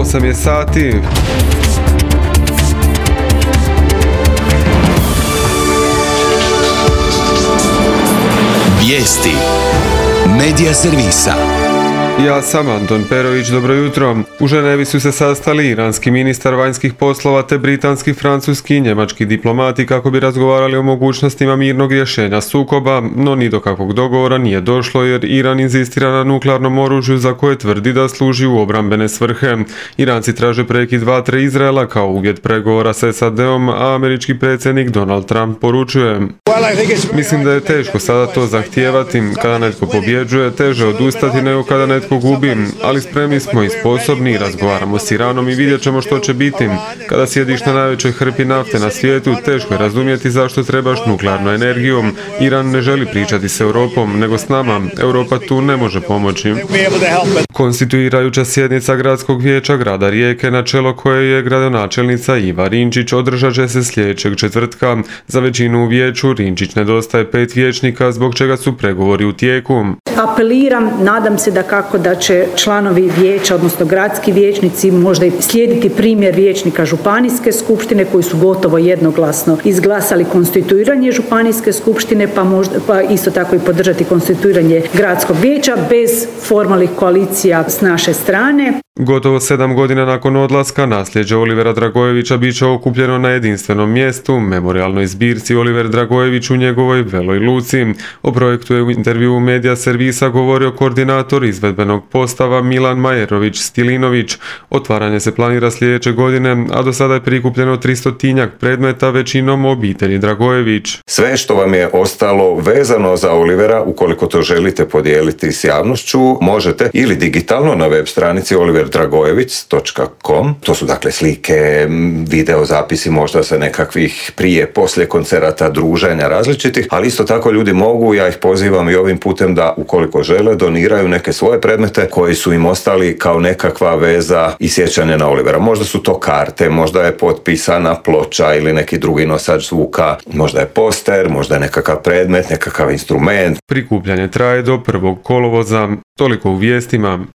8 je sati. Vijesti Medija servisa. Ja sam Anton Perović, dobro jutro. U Ženevi su se sastali iranski ministar vanjskih poslova te britanski, francuski i njemački diplomati kako bi razgovarali o mogućnostima mirnog rješenja sukoba, no ni do kakvog dogovora nije došlo jer Iran inzistira na nuklearnom oružju za koje tvrdi da služi u obrambene svrhe. Iranci traže prekid vatre Izraela kao uvjet pregovora s SAD-om, a američki predsjednik Donald Trump poručuje: Mislim da je teško sada to zahtijevati. Kada netko pobjeđuje, teže odustati nego kada netko gubi, ali spremni smo i sposobni, razgovaramo s Iranom i vidjet ćemo što će biti. Kada sjediš na najvećoj hrpi nafte na svijetu, teško je razumjeti zašto trebaš nuklearnu energiju. Iran ne želi pričati s Europom, nego s nama. Europa tu ne može pomoći. Konstituirajuća sjednica Gradskog vijeća grada Rijeke, na čelo koje je gradonačelnica Iva Rinčić, održat će se sljedećeg četvrtka. Za većinu u vijeću Rinčić nedostaje 5 vijećnika, zbog čega su pregovori u tijeku. Apeliram, nadam se da će članovi vijeća, odnosno gradski vijećnici, možda i slijediti primjer vijećnika županijske skupštine koji su gotovo jednoglasno izglasali konstituiranje županijske skupštine, pa isto tako i podržati konstituiranje gradskog vijeća bez formalnih koalicija s naše strane. Gotovo 7 godina nakon odlaska, nasljeđe Olivera Dragojevića bit će okupljeno na jedinstvenom mjestu, memorijalnoj zbirci Oliver Dragojević u njegovoj Veloj Luci. O projektu je u intervjuu Medija servisa govorio koordinator izvedbenog postava Milan Majerović-Stilinović. Otvaranje se planira sljedeće godine, a do sada je prikupljeno 300-tinjak predmeta, većinom obitelji Dragojević. Sve što vam je ostalo vezano za Olivera, ukoliko to želite podijeliti s javnošću, možete ili digitalno na web stranici oliverdragojevic.com. To su dakle slike, video zapisi možda sa nekakvih prije, poslije koncerata, druženja različitih, ali isto tako ljudi mogu, ja ih pozivam i ovim putem da ukoliko žele doniraju neke svoje predmete koji su im ostali kao nekakva veza i sjećanje na Olivera. Možda su to karte, možda je potpisana ploča ili neki drugi nosač zvuka, možda je poster, možda je nekakav predmet, nekakav instrument. Prikupljanje traje do 1. kolovoza. Toliko u vijestima.